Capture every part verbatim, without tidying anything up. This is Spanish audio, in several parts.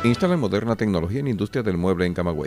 Instalan moderna tecnología en industria del mueble en Camagüey.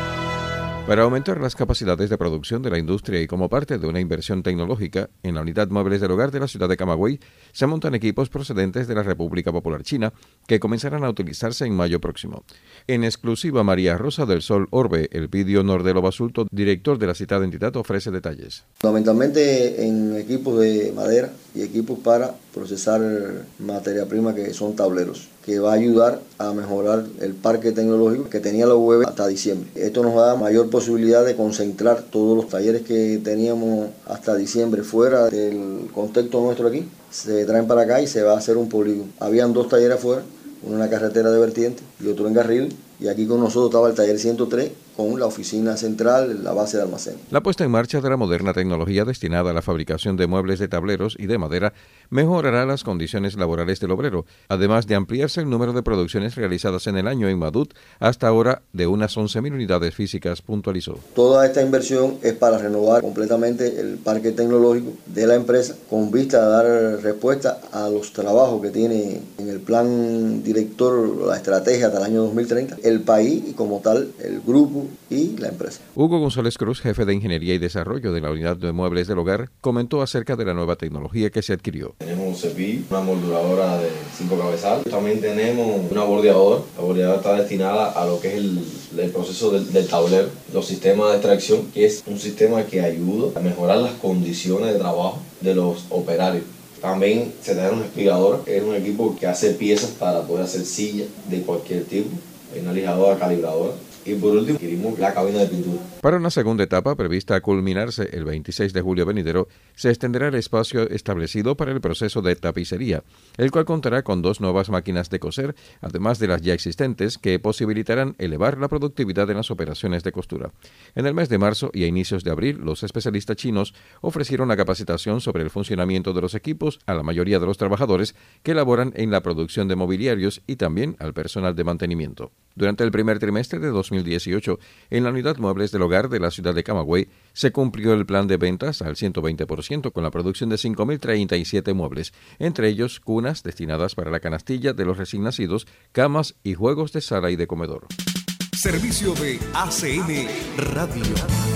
Para aumentar las capacidades de producción de la industria y como parte de una inversión tecnológica, en la unidad Muebles del Hogar de la ciudad de Camagüey se montan equipos procedentes de la República Popular China que comenzarán a utilizarse en mayo próximo. En exclusiva, María Rosa del Sol Orbe, el Elpidio Nordelo Basulto, director de la citada entidad, ofrece detalles. Fundamentalmente en equipos de madera y equipos para procesar materia prima que son tableros, que va a ayudar a mejorar el parque tecnológico que tenía la U E B hasta diciembre. Esto nos da mayor posibilidad de concentrar todos los talleres que teníamos hasta diciembre fuera del contexto nuestro aquí, se traen para acá y se va a hacer un polígono. Habían dos talleres afuera, uno en la carretera de vertiente y otro en Garril, y aquí con nosotros estaba el taller ciento tres con la oficina central, la base de almacén. La puesta en marcha de la moderna tecnología destinada a la fabricación de muebles de tableros y de madera mejorará las condiciones laborales del obrero, además de ampliarse el número de producciones realizadas en el año en Madut hasta ahora de unas once mil unidades físicas, puntualizó. Toda esta inversión es para renovar completamente el parque tecnológico de la empresa con vista a dar respuesta a los trabajos que tiene en el plan director, la estrategia hasta el año dos mil treinta, el país y como tal el grupo y la empresa. Hugo González Cruz, jefe de Ingeniería y Desarrollo de la Unidad de Muebles del Hogar, comentó acerca de la nueva tecnología que se adquirió. Tenemos un cepillo, una molduradora de cinco cabezales, también tenemos una bordeadora. La bordeadora está destinada a lo que es el, el proceso del, del tablero, los sistemas de extracción, que es un sistema que ayuda a mejorar las condiciones de trabajo de los operarios. También se trae un espigador, es un equipo que hace piezas para poder hacer sillas de cualquier tipo, hay una lijadora calibradora. Y por último, adquirimos la cabina de pintura. Para una segunda etapa, prevista a culminarse el veintiséis de julio venidero, se extenderá el espacio establecido para el proceso de tapicería, el cual contará con dos nuevas máquinas de coser, además de las ya existentes, que posibilitarán elevar la productividad en las operaciones de costura. En el mes de marzo y a inicios de abril, los especialistas chinos ofrecieron la capacitación sobre el funcionamiento de los equipos a la mayoría de los trabajadores que laboran en la producción de mobiliarios y también al personal de mantenimiento. Durante el primer trimestre de dos mil dieciocho, en la unidad Muebles del Hogar de la ciudad de Camagüey, se cumplió el plan de ventas al ciento veinte por ciento con la producción de cinco mil treinta y siete muebles, entre ellos cunas destinadas para la canastilla de los recién nacidos, camas y juegos de sala y de comedor. Servicio de A C N Radio.